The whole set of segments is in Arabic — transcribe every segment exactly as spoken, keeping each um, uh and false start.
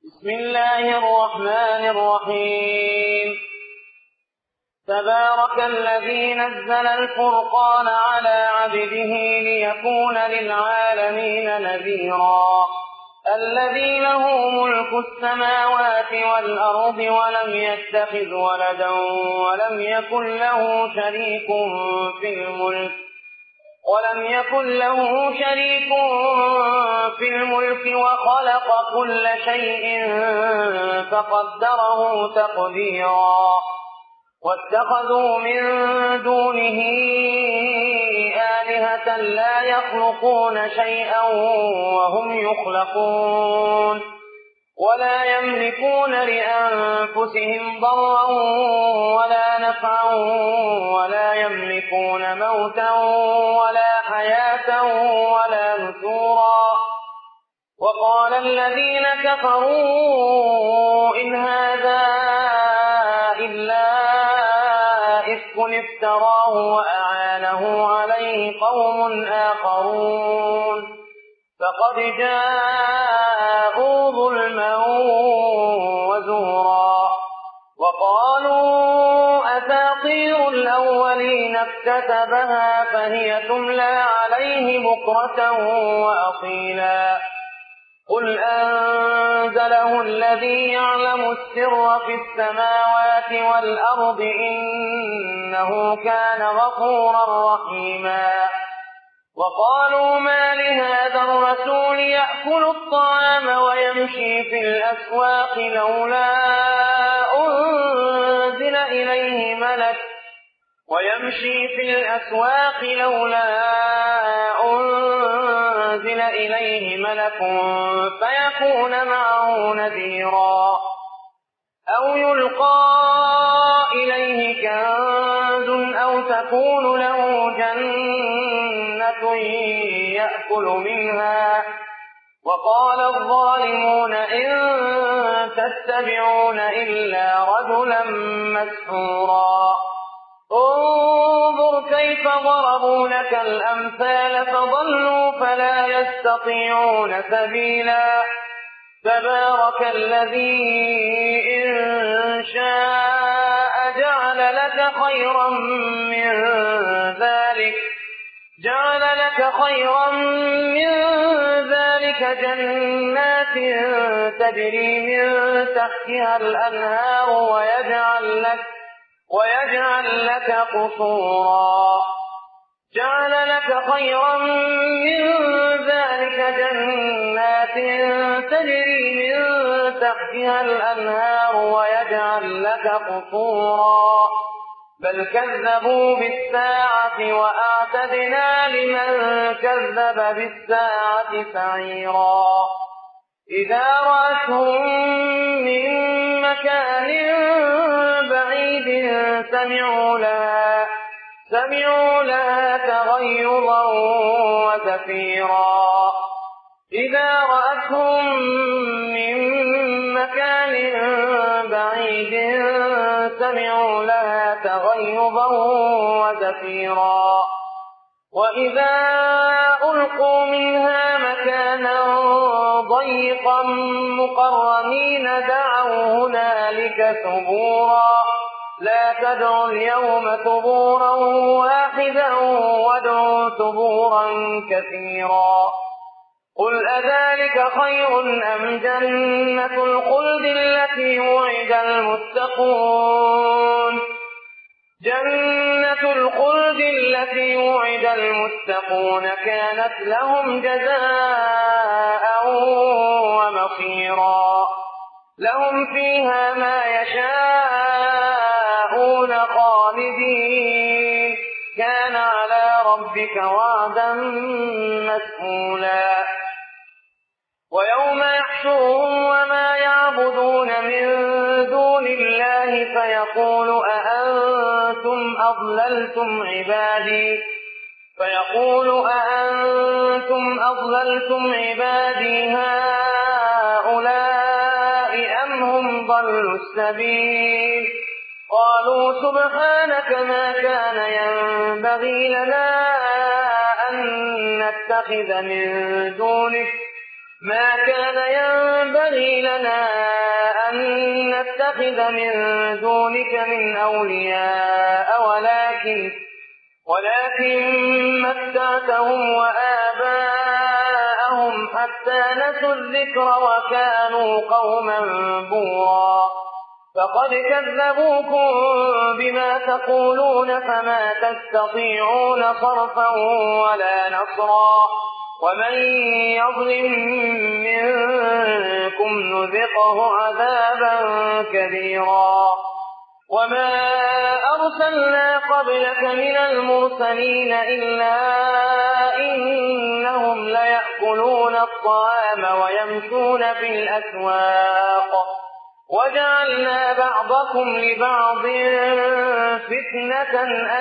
بسم الله الرحمن الرحيم تبارك الذي نزل الفرقان على عبده ليكون للعالمين نذيرا الذي له ملك السماوات والأرض ولم يتخذ ولدا ولم يكن له شريك في الملك ولم يكن له شريك في الملك وخلق كل شيء فقدره تقديرا واتخذوا من دونه آلهة لا يخلقون شيئا وهم يخلقون ولا يملكون لأنفسهم ضرا ولا نفعا ولا يملكون موتا ولا حياة ولا نشورا وقال الذين كفروا إن هذا إلا إفك افتراه وأعانه عليه قوم آخرون فقد جاءوا ظلما وزورا وقالوا أساطير الأولين اكتتبها فهي تملى عليه بكرة وأصيلا قل أنزله الذي يعلم السر في السماوات والأرض إنه كان غفورا رحيما وقالوا ما لهذا الرسول يأكل الطعام ويمشي في الأسواق لولا أنزل إليه ملك ويمشي في الأسواق لولا أنزل إليه ملك فيكون معه نذيرا أو يلقى إليه كنز أو تكون له جنة يأكل منها وقال الظالمون إن تتبعون إلا رجلا مسحورا انظر كيف ضربوا لك الأمثال فضلوا فلا يستطيعون سبيلا تبارك الذي إن شاء جعل لك خيرا من ذلك جعل لك خيرا من ذلك جنات تجري من تحتها الأنهار ويجعل لك ويجعل لك قصورا جعل لك خيرا من ذلك جنات تجري من تحتها الأنهار ويجعل لك قصورا بل كذبوا بالساعة وأعتدنا لمن كذب بالساعة سعيرا إذا رأتهم من مكان بعيد سمعوا لها سمعوا لها تغيظا وزفيرا إذا رأتهم من مكان بعيد سمعوا لها تغيظا وزفيرا وإذا ألقوا منها مكانا ضيقا مقرنين دعوا هنالك ثبورا لا تدعوا اليوم ثبورا واحدا وادعوا ثبورا كثيرا قل أذلك خير أم جنة الخلد التي وعد المتقون جنة الخلد التي وعد المتقون كانت لهم جزاء ومصيرا لهم فيها ما يشاءون خالدين كان على ربك وعدا مسئولا ويوم يحشرهم وما يعبدون من دون الله فيقول أأنتم أضللتم عبادي فيقول أأنتم أضللتم عبادي هؤلاء أم هم ضلوا السبيل قالوا سبحانك ما كان ينبغي لنا أن نتخذ من دونك ما كان ينبغي لنا نتخذ من دونك من أولياء ولكن ولكن متعتهم وآباءهم حتى نسوا الذكر وكانوا قوما بورا فقد كذبوكم بما تقولون فما تستطيعون صرفا ولا نصرا ومن يظلم منكم نذقه عذابا كبيرا وما أرسلنا قبلك من المرسلين إلا إنهم ليأكلون الطعام ويمشون في الأسواق وجعلنا بعضكم لبعض فتنة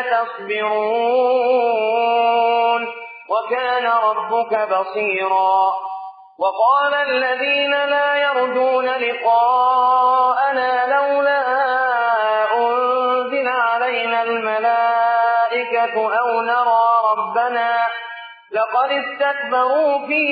أتصبرون وكان ربك بصيرا وقال الذين لا يرجون لقاءنا لولا أنزل علينا الملائكة أو نرى ربنا لقد استكبروا في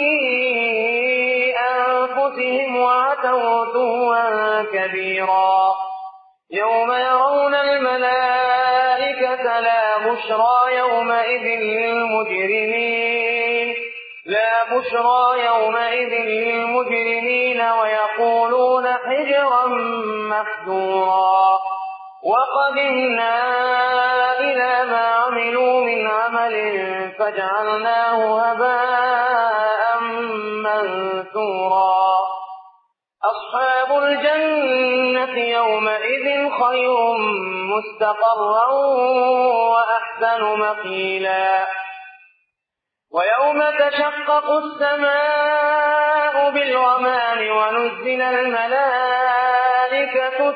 أنفسهم وعتوا عتوا كبيرا يوم يرون الملائكة لا بشرى يومئذ للمجرمين لا بشرى يومئذ للمجرمين ويقولون حجرا محجورا وقدمنا إلى ما عملوا من عمل فجعلناه هباء منثورا أصحاب الجنة يومئذ خير مستقرا وأحسن مقيلا ويوم تشقق السماء بالغمام ونزل الملائكة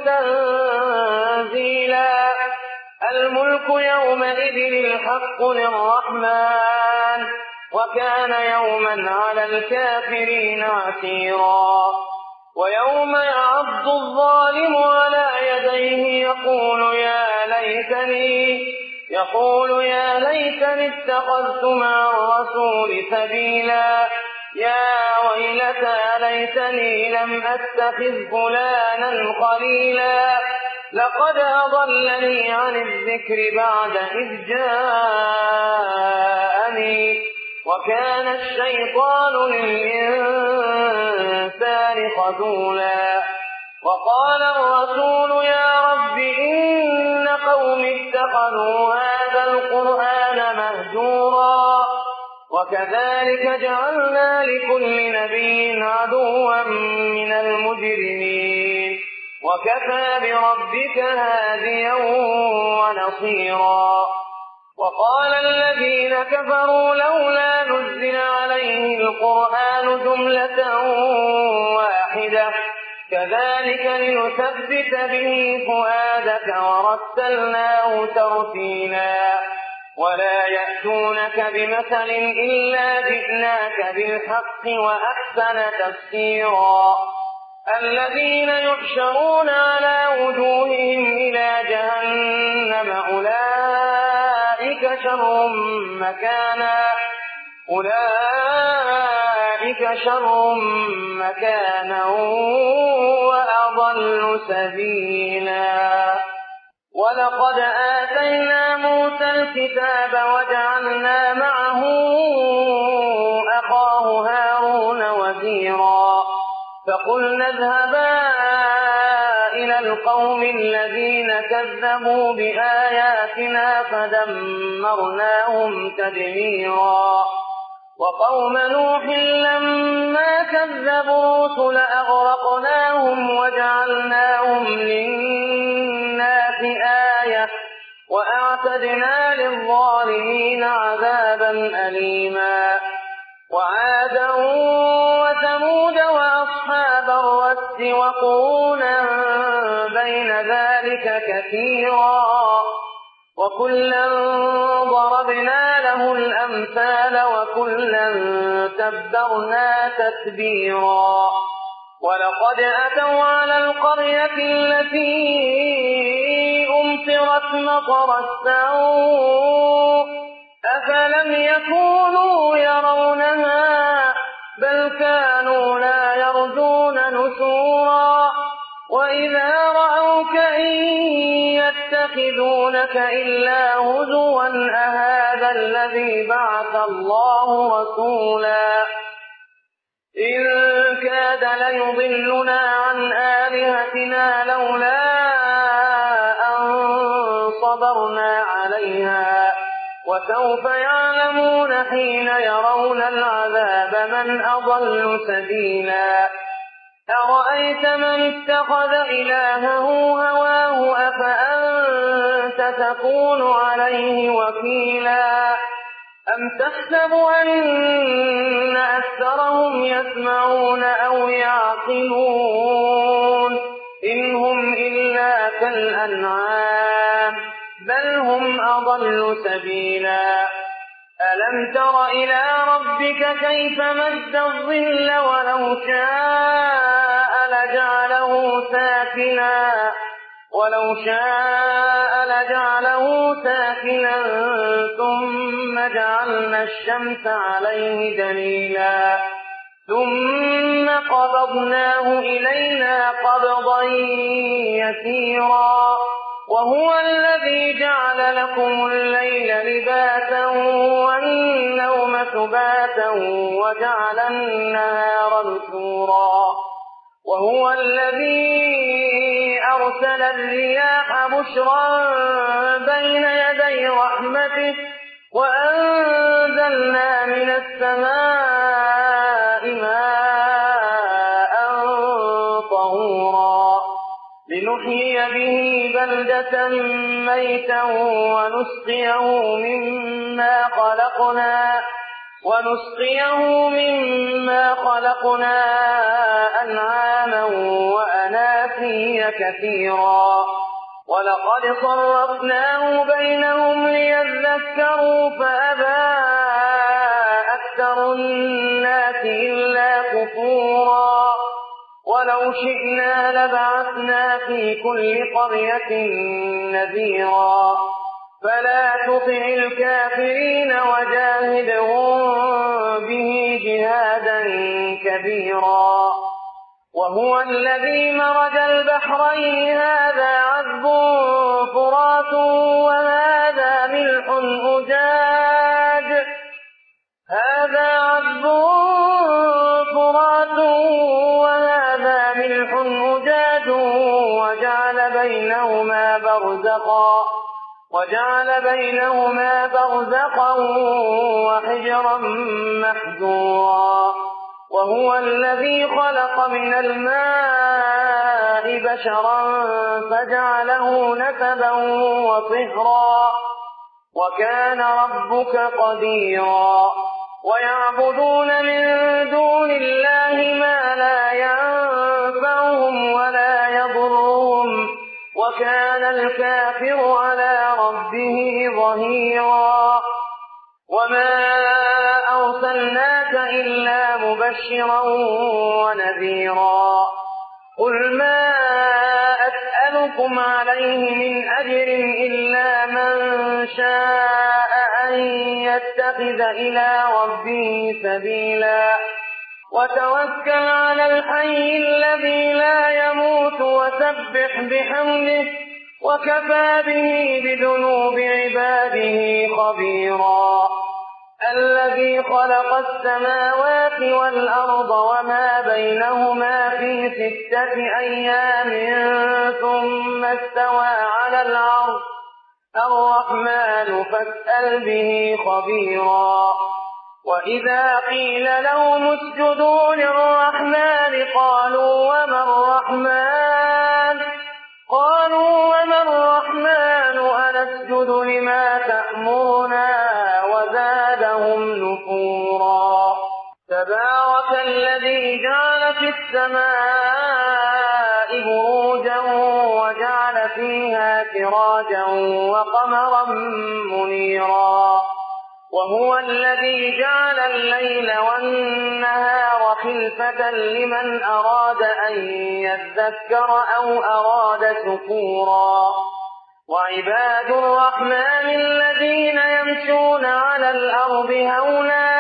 تنزيلا الملك يومئذ الحق للرحمن وكان يوما على الكافرين عسيرا ويوم يعض الظالم على يديه يقول يا ليتني يقول يا ليتني اتخذت مع الرسول سبيلا يا ويلتى ليتني لم أتخذ فلانا خليلا لقد أضلني عن الذكر بعد إذ جاءني وكان الشيطان للإنسان خذولا وقال الرسول يا رب إن قوم اتخذوا هذا القرآن مهجورا وكذلك جعلنا لكل نبي عدوا من المجرمين وكفى بربك هاديا ونصيرا وقال الذين كفروا لولا نزل عليه القرآن جملة واحدة كذلك لنثبت به فؤادك ورتلناه ترتيلا ولا يأتونك بمثل إلا جئناك بالحق وأحسن تفسيرا الذين يحشرون على وجوههم إلى جهنم أولئك شر مكانا أولئك شر مكانا وأضل سبيلا ولقد آتينا موسى الكتاب وجعلنا معه أخاه هارون وزيرا فقلنا اذهبا إلى القوم الذين كذبوا بآياتنا فدمرناهم تدميرا وقوم نوح لما كذبوا الرسل أغرقناهم وجعلناهم للناس آية وأعتدنا للظالمين عذابا أليما وعادا وثمود وأصحاب الرس وقرونا بين ذلك كثيرا وكلا ضربنا له الأمثال وكلا تبرنا تتبيرا ولقد أتوا على القرية التي أمطرت مطر السوء أفلم يكونوا يرونها بل كانوا لا يرجون نشورا وإذا رأوك إن يتخذونك إلا هزوا أهذا الذي بعث الله رسولا إن كاد ليضلنا عن آلهتنا لولا أن صبرنا عليها وسوف يعلمون حين يرون العذاب من أضل سبيلا أرأيت من اتخذ إلهه هواه أفأنت تكون عليه وكيلا أم تحسب أن أكثرهم يسمعون أو يعقلون إن هم إلا كالأنعام بل هم أضل سبيلا ألم تر إلى ربك كيف مد الظل ولو شاء لجعله ساكنا ولو شاء لجعله ساكنا ثم جعلنا الشمس عليه دليلا ثم قبضناه إلينا قبضا يسيرا وهو الذي جعل لكم الليل لباسا والنوم سباتا وجعل النهار نشورا وهو الذي أرسل الرياح بشرا بين يدي رحمته وأنزلنا من السماء ماء طهورا لنحيي به بلدة ميتا ونسقيه مما خلقنا ونسقيه مما خلقنا أنعاما وأناسيا كثيرا ولقد صرفناه بينهم ليذكروا فأبى أكثر الناس إلا كفورا ولو شئنا لبعثنا في كل قرية نذيرا فلا تطع الكافرين وجاهدهم به جهادا كبيرا وهو الذي مرج البحرين هذا عذب فرات وهذا ملح أجاج هذا عذب فرات وهذا ملح أجاج وجعل بينهما برزقا وجعل بينهما برزقا وحجرا محجورا وهو الذي خلق من الماء بشرا فجعله نسبا وصهرا وكان ربك قديرا ويعبدون من دون الله ما لا ينفعهم ولا يضرهم وكان الكافر على ربه ظهيرا وما أرسلناك إلا مبشرا ونذيرا قل ما أسألكم عليه من أجر إلا من شاء أن يتخذ إلى ربه سبيلا وتوكل على الحي الذي لا يموت وسبح بحمده وكفى به بذنوب عباده خبيرا الذي خلق السماوات والأرض وما بينهما في ستة أيام ثم استوى على العرش الرحمن فاسأل به خبيرا وإذا قيل لهم اسجدوا للرحمن قالوا وما الرحمن قالوا وما الرحمن أنسجد لما تأمرنا وزادهم نفورا تبارك الذي جعل في السماء بروجا وجعل فيها سراجا وقمرا منيرا وهو الذي جعل الليل والنهار خلفة لمن أراد أن يذكر أو أراد شكورا وعباد الرحمن الذين يمشون على الأرض هونا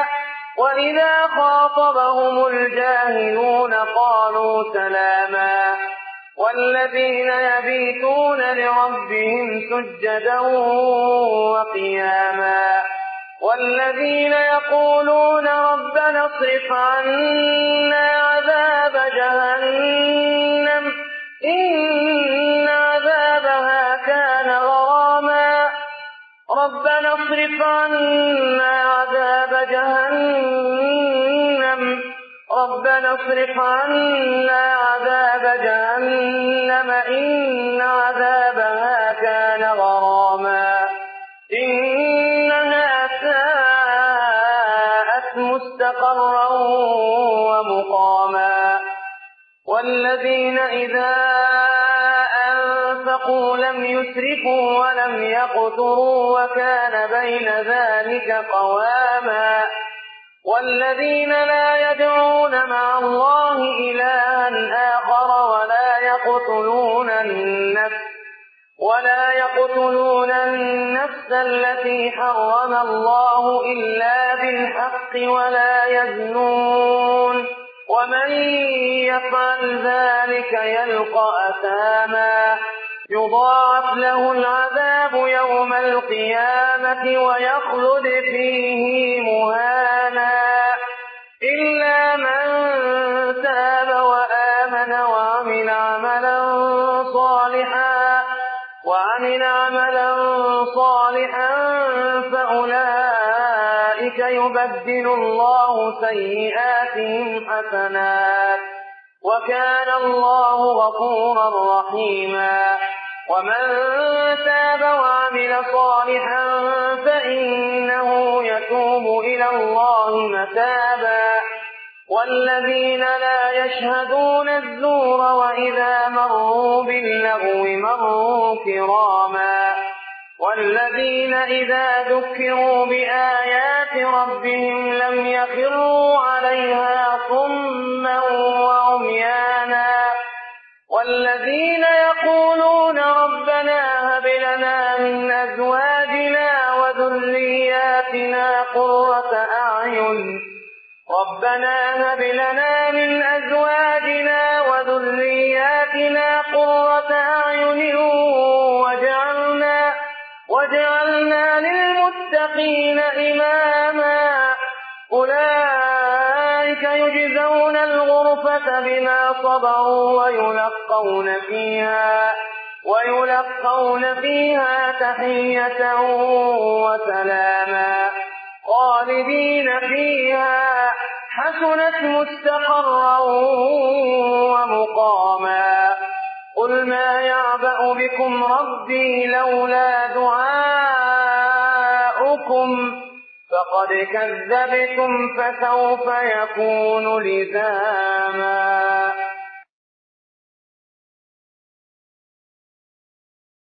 وإذا خاطبهم الجاهلون قالوا سلاما والذين يبيتون لربهم سجدا وقياما والذين يقولون ربنا اصرف عنا عذاب جهنم إن عذابها كان غراما ربنا اصرف عنا عذاب جهنم ربنا اصرف عنا عذاب جهنم إن عذابها كان غراما إنها ساءت مستقرا ومقاما والذين إذا أنفقوا لم يسرفوا ولم يقتروا وكان بين ذلك قواما والذين لا يدعون مع الله إلها آخر ولا يقتلون النفس ولا يقتلون النفس التي حرم الله إلا بالحق ولا يزنون ومن يفعل ذلك يلقى أثاما يضاعف له العذاب يوم القيامة ويخلد فيه مهانا إلا من تاب وآمن وعمل عملا صالحا وعمل عملا صالحا فأولئك يبدل الله سيئاتهم حسنات وكان الله غفورا رحيما ومن تاب وعمل صالحا فإنه يتوب إلى الله متابا والذين لا يشهدون الزور وإذا مروا باللغو مروا كراما والذين إذا ذكروا بآيات ربهم لم يخروا عليها صما وعميانا والذين يقولون ربنا هب لنا من أزواجنا وذرياتنا قرة أعين ربنا هب لنا من أزواجنا وذرياتنا قرة أعين واجعلنا واجعلنا للمتقين إماما أولئك يجزون الغرفة بما صبروا ويلقون فيها ويلقون فيها تحية وسلاما خالدين فيها حسنت مستقرا ومقاما قل ما يعبأ بكم ربي لولا دعاؤكم فقد كذبتم فسوف يكون لزاما